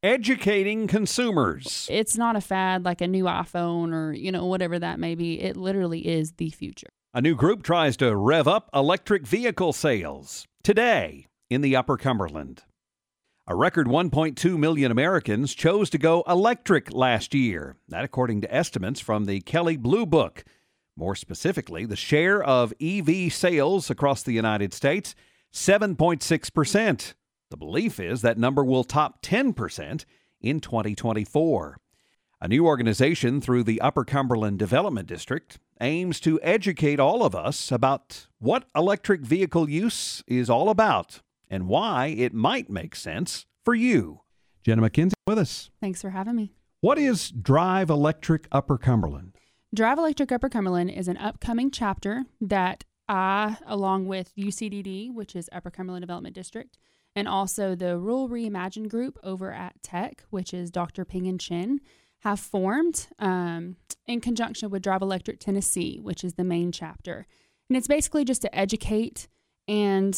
educating consumers. It's not a fad like a new iPhone or, whatever that may be. It literally is the future. A new group tries to rev up electric vehicle sales today in the Upper Cumberland. A record 1.2 million Americans chose to go electric last year. That according to estimates from the Kelley Blue Book. More specifically, the share of EV sales across the United States, 7.6%. The belief is that number will top 10% in 2024. A new organization through the Upper Cumberland Development District aims to educate all of us about what electric vehicle use is all about and why it might make sense for you. Jenna McKenzie with us. Thanks for having me. What is Drive Electric Upper Cumberland? Drive Electric Upper Cumberland is an upcoming chapter that I, along with UCDD, which is Upper Cumberland Development District, and also the Rural Reimagine Group over at Tech, which is Dr. Ping and Chin, have formed in conjunction with Drive Electric Tennessee, which is the main chapter. And it's basically just to educate and,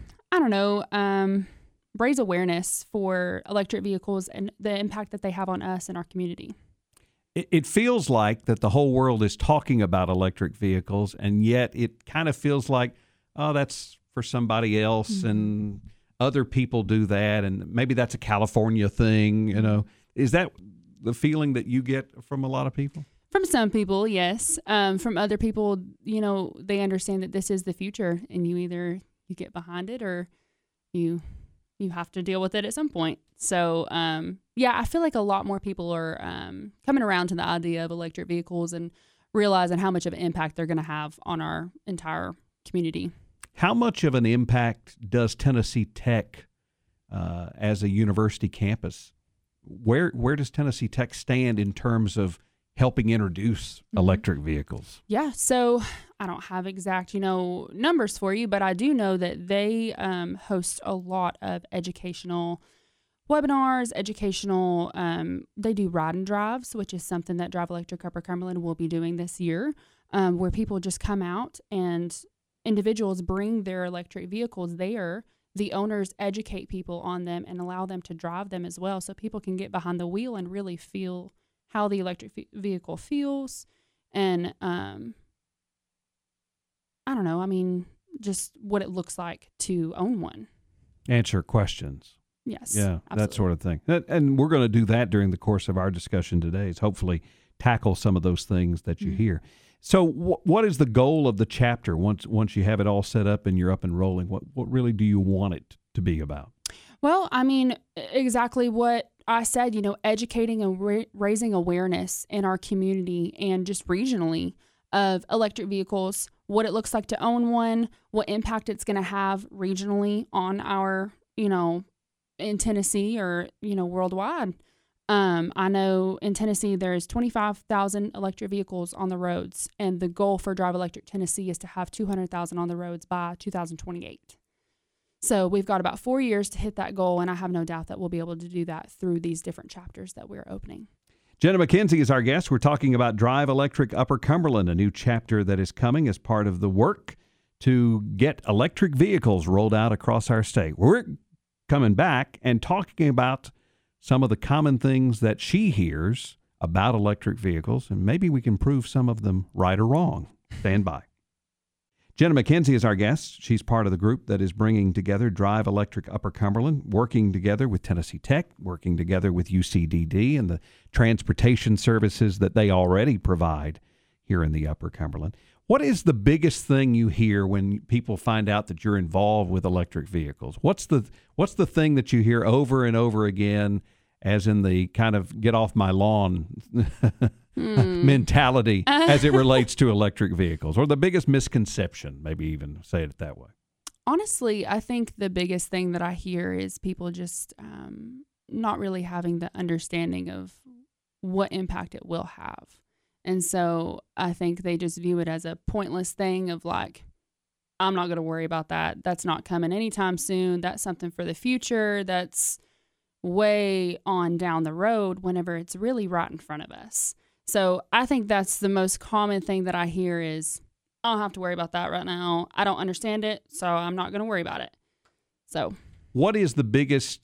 raise awareness for electric vehicles and the impact that they have on us and our community. It feels like that the whole world is talking about electric vehicles, and yet it kind of feels like, oh, that's for somebody else, mm-hmm. and other people do that, and maybe that's a California thing, Is that the feeling that you get from a lot of people? From some people, yes. From other people, they understand that this is the future, and you either you get behind it or you have to deal with it at some point. So, I feel like a lot more people are coming around to the idea of electric vehicles and realizing how much of an impact they're going to have on our entire community. How much of an impact does Tennessee Tech as a university campus? Where does Tennessee Tech stand in terms of helping introduce electric vehicles? Yeah, so I don't have exact, numbers for you, but I do know that they host a lot of educational webinars, they do ride and drives, which is something that Drive Electric Upper Cumberland will be doing this year, where people just come out and individuals bring their electric vehicles there. The owners educate people on them and allow them to drive them as well, so people can get behind the wheel and really feel how the electric vehicle feels. And just what it looks like to own one. Answer questions. Yes. Yeah, absolutely. that sort of thing. And we're going to do that during the course of our discussion today, is hopefully tackle some of those things that you hear. So what is the goal of the chapter once you have it all set up and you're up and rolling? What really do you want it to be about? Well, exactly what I said, educating and raising awareness in our community and just regionally of electric vehicles, what it looks like to own one, what impact it's going to have regionally on our, in Tennessee or, worldwide. I know in Tennessee, there's 25,000 electric vehicles on the roads, and the goal for Drive Electric Tennessee is to have 200,000 on the roads by 2028. So we've got about 4 years to hit that goal, and I have no doubt that we'll be able to do that through these different chapters that we're opening. Jenna McKenzie is our guest. We're talking about Drive Electric Upper Cumberland, a new chapter that is coming as part of the work to get electric vehicles rolled out across our state. We're coming back and talking about some of the common things that she hears about electric vehicles, and maybe we can prove some of them right or wrong. Stand by. Jenna McKenzie is our guest. She's part of the group that is bringing together Drive Electric Upper Cumberland, working together with Tennessee Tech, working together with UCDD and the transportation services that they already provide here in the Upper Cumberland. What is the biggest thing you hear when people find out that you're involved with electric vehicles? What's the thing that you hear over and over again, as in the kind of get off my lawn mentality as it relates to electric vehicles, or the biggest misconception, maybe even say it that way? Honestly, I think the biggest thing that I hear is people just not really having the understanding of what impact it will have. And so I think they just view it as a pointless thing of like, I'm not going to worry about that. That's not coming anytime soon. That's something for the future. That's way on down the road, whenever it's really right in front of us. So I think that's the most common thing that I hear is, I don't have to worry about that right now. I don't understand it, so I'm not going to worry about it. So, what is the biggest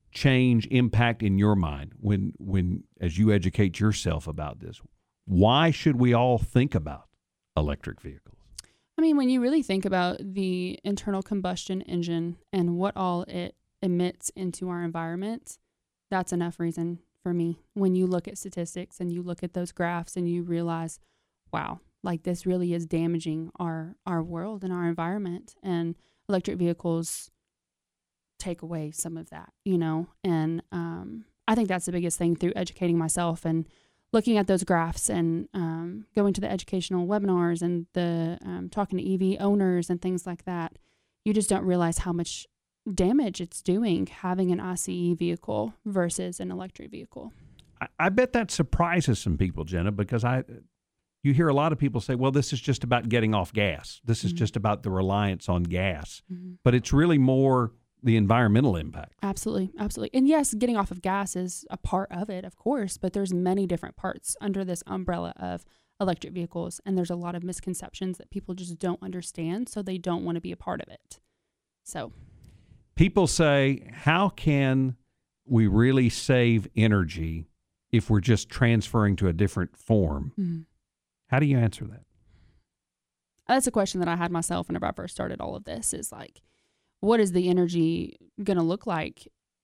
change, impact in your mind when as you educate yourself about this? Why should we all think about electric vehicles? I mean, when you really think about the internal combustion engine and what all it emits into our environment, that's enough reason for me. When you look at statistics and you look at those graphs and you realize, wow, like this really is damaging our world and our environment, and electric vehicles take away some of that, and I think that's the biggest thing through educating myself and looking at those graphs and going to the educational webinars and the talking to EV owners and things like that. You just don't realize how much damage it's doing having an ICE vehicle versus an electric vehicle. I bet that surprises some people, Jenna, because you hear a lot of people say, well, this is just about getting off gas. This is just about the reliance on gas. But it's really more the environmental impact. Absolutely. Absolutely. And yes, getting off of gas is a part of it, of course, but there's many different parts under this umbrella of electric vehicles. And there's a lot of misconceptions that people just don't understand, so they don't want to be a part of it. So people say, how can we really save energy if we're just transferring to a different form? How do you answer that? That's a question that I had myself whenever I first started all of this, is like, what is the energy going to look like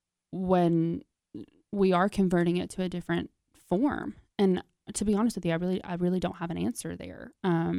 when we are converting it to a different form? And to be honest with you, I really don't have an answer there.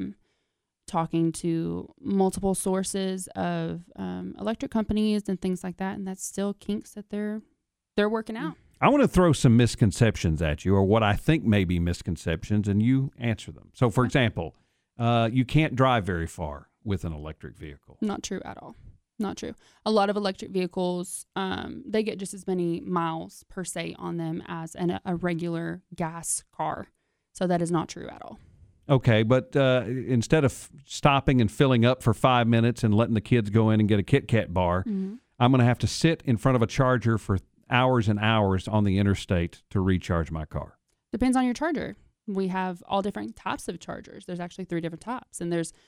Talking to multiple sources of electric companies and things like that, and that's still kinks that they're working out. I want to throw some misconceptions at you, or what I think may be misconceptions, and you answer them. So, for example, you can't drive very far with an electric vehicle. Not true at all. Not true. A lot of electric vehicles, they get just as many miles per se on them as a regular gas car. So that is not true at all. Okay, but instead of stopping and filling up for 5 minutes and letting the kids go in and get a Kit Kat bar, I'm going to have to sit in front of a charger for hours and hours on the interstate to recharge my car. Depends on your charger. We have all different types of chargers. There's actually 3 different types. And there's,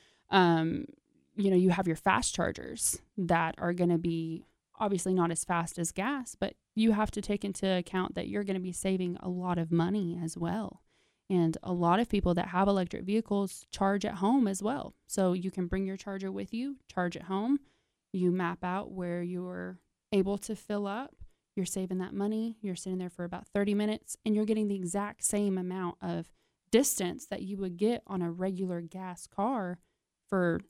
you have your fast chargers that are going to be obviously not as fast as gas, but you have to take into account that you're going to be saving a lot of money as well. And a lot of people that have electric vehicles charge at home as well. So you can bring your charger with you, charge at home. You map out where you're able to fill up. You're saving that money. You're sitting there for about 30 minutes, and you're getting the exact same amount of distance that you would get on a regular gas car for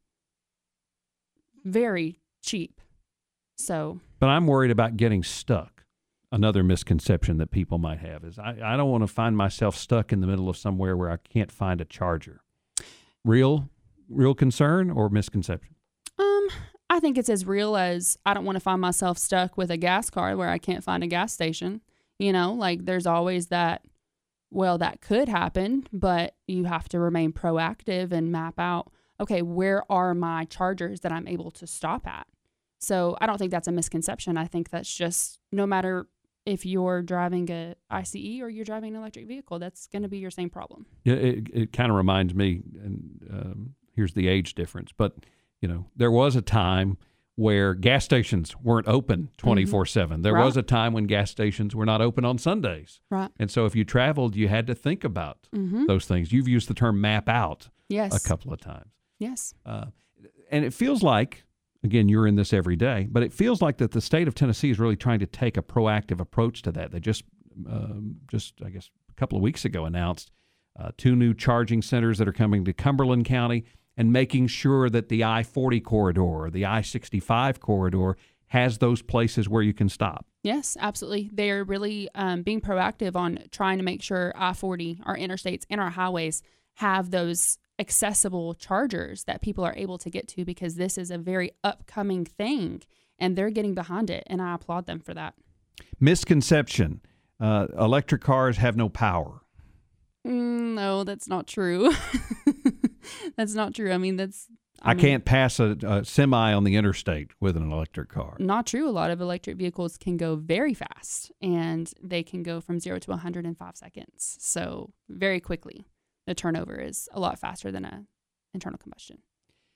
very cheap. But I'm worried about getting stuck. Another misconception that people might have is I don't want to find myself stuck in the middle of somewhere where I can't find a charger. Real concern or misconception? I think it's as real as I don't want to find myself stuck with a gas car where I can't find a gas station. Like there's always that, well, that could happen, but you have to remain proactive and map out, okay, where are my chargers that I'm able to stop at? So I don't think that's a misconception. I think that's just, no matter if you're driving a ICE or you're driving an electric vehicle, that's going to be your same problem. Yeah, it kind of reminds me, and here's the age difference, but there was a time where gas stations weren't open 24/7. There was a time when gas stations were not open on Sundays. Right. And so if you traveled, you had to think about those things. You've used the term map out a couple of times. Yes. And it feels like, again, you're in this every day, but it feels like that the state of Tennessee is really trying to take a proactive approach to that. They just I guess, a couple of weeks ago announced 2 new charging centers that are coming to Cumberland County, and making sure that the I-40 corridor or the I-65 corridor has those places where you can stop. Yes, absolutely. They are really being proactive on trying to make sure I-40, our interstates, and our highways have those accessible chargers that people are able to get to, because this is a very upcoming thing, and they're getting behind it, and I applaud them for that. Misconception, electric cars have no power. No, that's not true. That's not true. I mean, I can't pass a semi on the interstate with an electric car. Not true. A lot of electric vehicles can go very fast, and they can go from 0 to 100 in 5 seconds. So very quickly, the turnover is a lot faster than an internal combustion.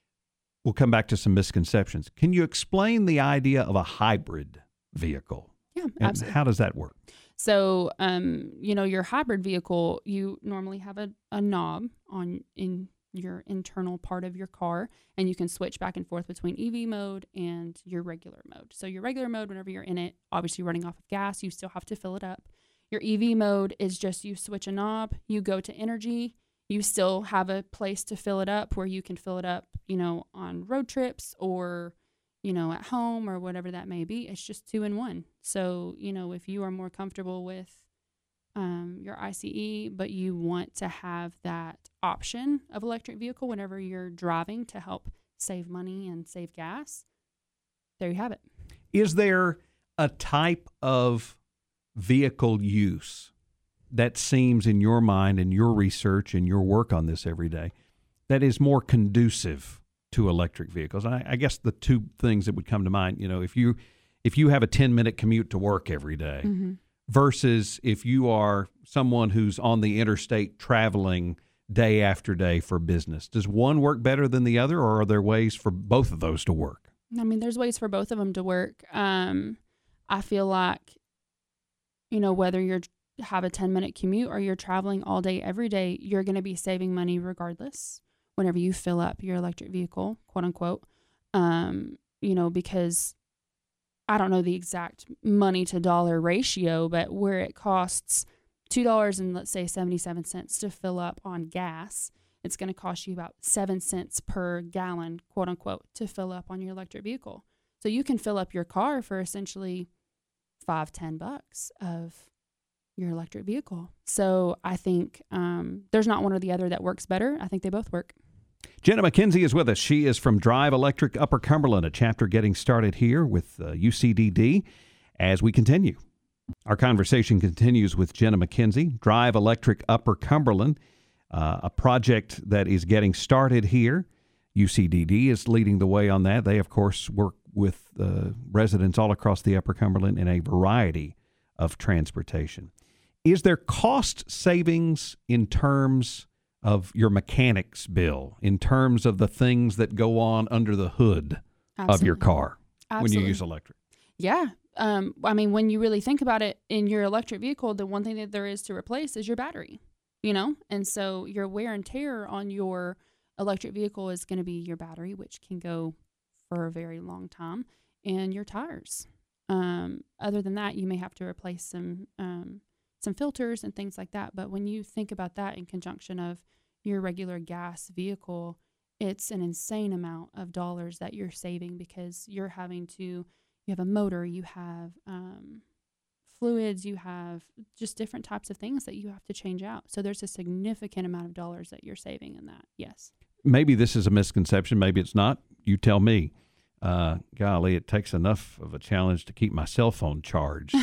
We'll come back to some misconceptions. Can you explain the idea of a hybrid vehicle? Yeah, And absolutely. how does that work? So, your hybrid vehicle, you normally have a knob in your internal part of your car, and you can switch back and forth between EV mode and your regular mode. So your regular mode, whenever you're in it, obviously running off of gas, you still have to fill it up. Your EV mode is just you switch a knob, you go to energy, you still have a place to fill it up where you can fill it up, on road trips or at home or whatever that may be. It's just 2-in-1. So, if you are more comfortable with your ICE, but you want to have that option of electric vehicle whenever you're driving to help save money and save gas, there you have it. Is there a type of vehicle use that seems in your mind and your research and your work on this every day that is more conducive to electric vehicles? I guess the two things that would come to mind, if you have a 10-minute commute to work every day, Mm-hmm. versus if you are someone who's on the interstate traveling day after day for business. Does one work better than the other, or are there ways for both of those to work? I mean, there's ways for both of them to work. I feel like, whether you're have a 10-minute commute or you're traveling all day, every day, you're going to be saving money regardless whenever you fill up your electric vehicle, quote unquote, because I don't know the exact money to dollar ratio, but where it costs $2 and let's say 77 cents to fill up on gas, it's going to cost you about 7 cents per gallon, quote unquote, to fill up on your electric vehicle. So you can fill up your car for essentially $5-10 of your electric vehicle. So I think there's not one or the other that works better. I think they both work. Jenna McKenzie is with us. She is from Drive Electric Upper Cumberland, a chapter getting started here with UCDD as we continue. Our conversation continues with Jenna McKenzie, Drive Electric Upper Cumberland, a project that is getting started here. UCDD is leading the way on that. They, of course, work with residents all across the Upper Cumberland in a variety of transportation. Is there cost savings in terms of your mechanics bill, in terms of the things that go on under the hood Absolutely. of your car when you Absolutely. use electric? Yeah. I mean, when you really think about it, in your electric vehicle, the one thing that there is to replace is your battery, And so your wear and tear on your electric vehicle is going to be your battery, which can go for a very long time, and your tires. Other than that, you may have to replace some filters and things like that. But when you think about that in conjunction of your regular gas vehicle, it's an insane amount of dollars that you're saving because you have a motor, you have fluids, you have just different types of things that you have to change out. So there's a significant amount of dollars that you're saving in that. Yes. Maybe this is a misconception. Maybe it's not. You tell me. Golly, it takes enough of a challenge to keep my cell phone charged.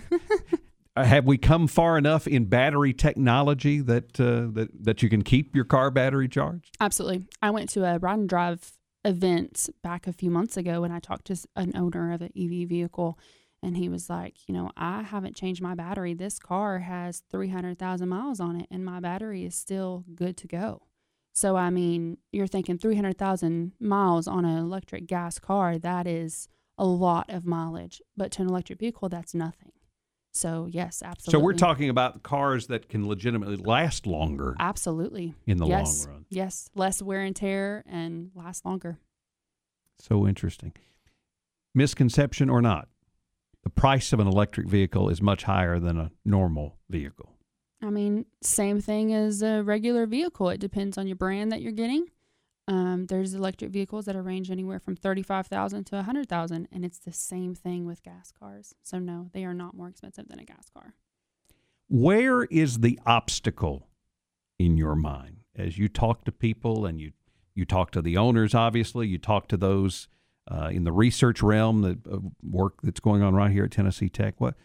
Have we come far enough in battery technology that you can keep your car battery charged? Absolutely. I went to a ride and drive event back a few months ago and I talked to an owner of an EV vehicle, and he was like, I haven't changed my battery. This car has 300,000 miles on it and my battery is still good to go. So, I mean, you're thinking 300,000 miles on an electric gas car, that is a lot of mileage. But to an electric vehicle, that's nothing. So, yes, absolutely. So we're talking about cars that can legitimately last longer. Absolutely. In the long Yes. run. Yes. Less wear and tear and last longer. So interesting. Misconception or not, the price of an electric vehicle is much higher than a normal vehicle. I mean, same thing as a regular vehicle. It depends on your brand that you're getting. There's electric vehicles that range anywhere from $35,000 to $100,000, and it's the same thing with gas cars. So no, they are not more expensive than a gas car. Where is the obstacle in your mind as you talk to people and you talk to the owners? Obviously, you talk to those in the research realm, the work that's going on right here at Tennessee Tech. What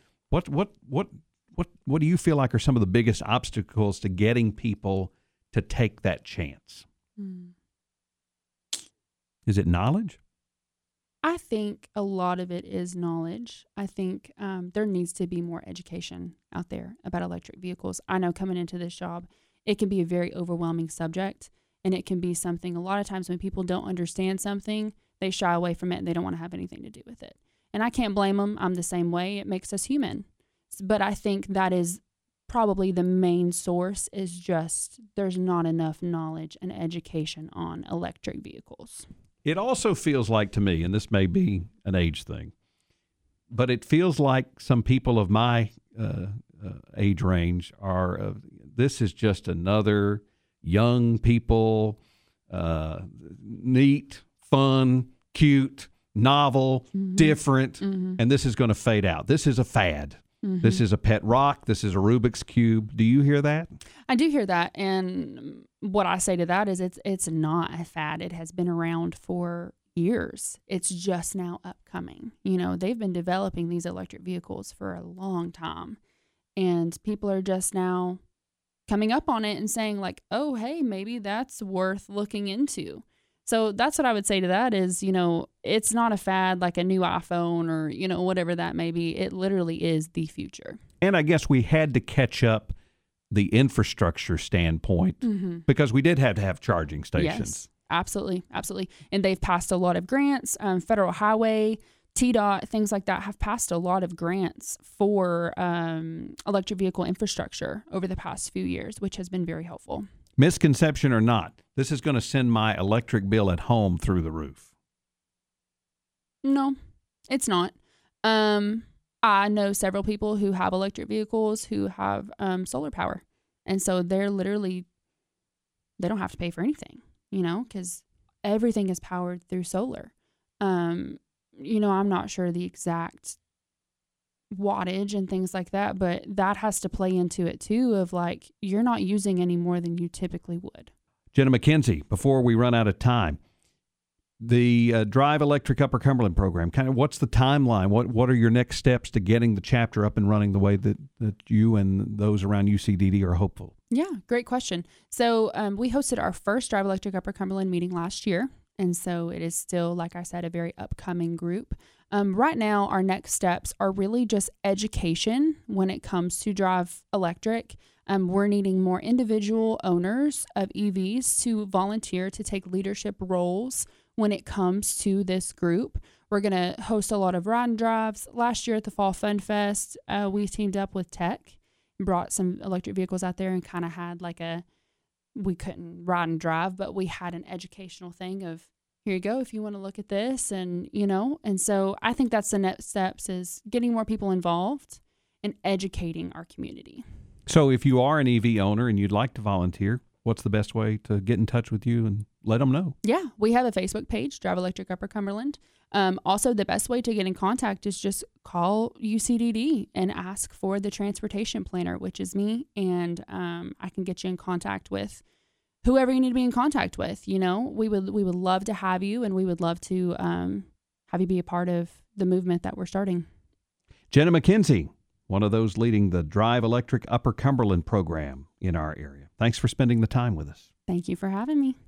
do you feel like are some of the biggest obstacles to getting people to take that chance? Is it knowledge? I think a lot of it is knowledge. I think there needs to be more education out there about electric vehicles. I know coming into this job, it can be a very overwhelming subject, and it can be something a lot of times when people don't understand something, they shy away from it and they don't want to have anything to do with it. And I can't blame them. I'm the same way. It makes us human. But I think that is probably the main source, is just there's not enough knowledge and education on electric vehicles. It also feels like to me, and this may be an age thing, but it feels like some people of my age range are, this is just another young people, neat, fun, cute, novel, different, and this is going to fade out. This is a fad. This is a pet rock. This is a Rubik's Cube. Do you hear that? I do hear that. And what I say to that is it's not a fad. It has been around for years. It's just now upcoming. You know, they've been developing these electric vehicles for a long time. And people are just now coming up on it and saying like, oh, hey, maybe that's worth looking into. So that's what I would say to that is, you know, it's not a fad like a new iPhone or, you know, whatever that may be. It literally is the future. And I guess we had to catch up the infrastructure standpoint because we did have to have charging stations. Yes, absolutely. Absolutely. And they've passed a lot of grants. Federal Highway, TDOT, things like that have passed a lot of grants for electric vehicle infrastructure over the past few years, which has been very helpful. Misconception or not, this is going to send my electric bill at home through the roof. No, it's not. I know several people who have electric vehicles who have solar power. And so they're literally, they don't have to pay for anything, you know, because everything is powered through solar. You know, I'm not sure the exact wattage and things like that, but that has to play into it too, of like, you're not using any more than you typically would. Jenna McKenzie, before we run out of time, the Drive Electric Upper Cumberland program, kind of what's the timeline? What are your next steps to getting the chapter up and running the way that you and those around UCDD are hopeful? Yeah, great question. So we hosted our first Drive Electric Upper Cumberland meeting last year. And so it is still, like I said, a very upcoming group. Right now, our next steps are really just education when it comes to Drive Electric. We're needing more individual owners of EVs to volunteer to take leadership roles when it comes to this group. We're going to host a lot of ride and drives. Last year at the Fall Fun Fest, we teamed up with Tech and brought some electric vehicles out there and kind of had like we couldn't ride and drive, but we had an educational thing of, here you go, if you want to look at this, and, you know, and so I think that's the next steps, is getting more people involved and educating our community. So if you are an EV owner and you'd like to volunteer, what's the best way to get in touch with you and let them know? Yeah, we have a Facebook page, Drive Electric Upper Cumberland. Also, the best way to get in contact is just call UCDD and ask for the transportation planner, which is me, and I can get you in contact with whoever you need to be in contact with. You know, we would love to have you, and we would love to have you be a part of the movement that we're starting. Jenna McKenzie, one of those leading the Drive Electric Upper Cumberland program in our area. Thanks for spending the time with us. Thank you for having me.